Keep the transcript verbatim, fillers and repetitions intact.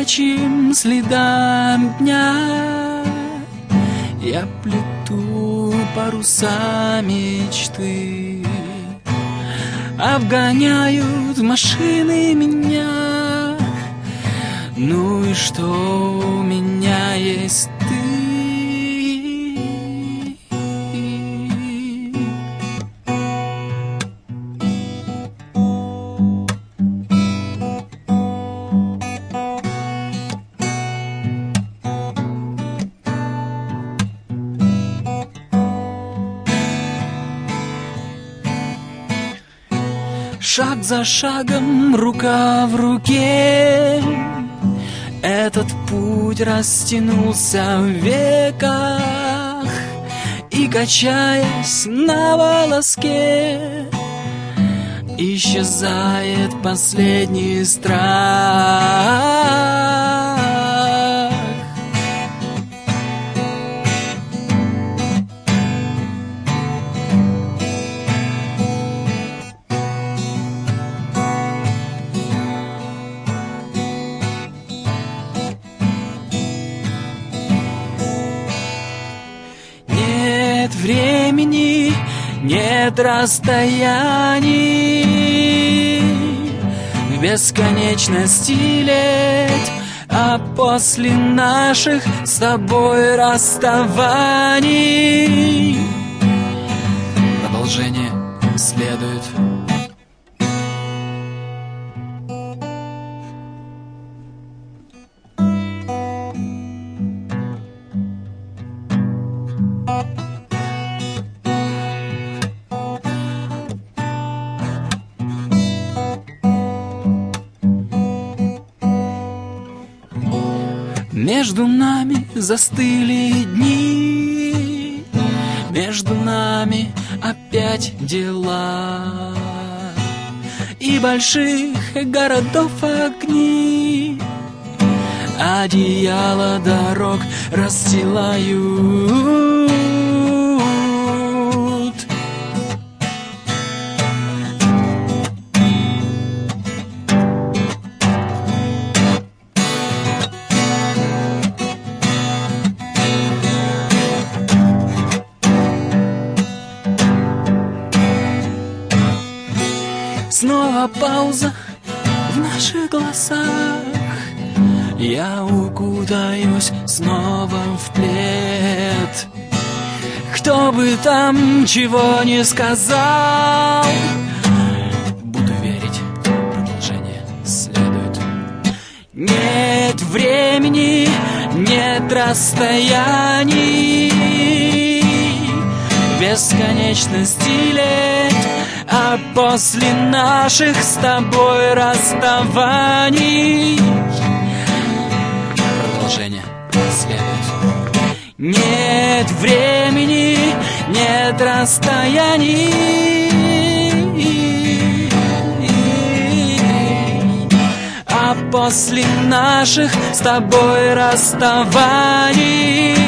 горячим следам дня я плету паруса мечты. Обгоняют машины меня, ну и что, у меня есть ты. Шаг за шагом, рука в руке, этот путь растянулся в веках, и, качаясь на волоске, исчезает последний страх. Нет времени, нет расстояний, в бесконечности леть, а после наших с тобой расставаний продолжение следует. Между нами застыли дни, между нами опять дела, и больших городов огни одеяло дорог расстилают. Снова пауза в наших глазах, я укутаюсь снова в плед. Кто бы там чего не сказал, буду верить, продолжение следует. Нет времени, нет расстояний, бесконечности лет, а после наших с тобой расставаний продолжение следует. Нет времени, нет расстояний, а после наших с тобой расставаний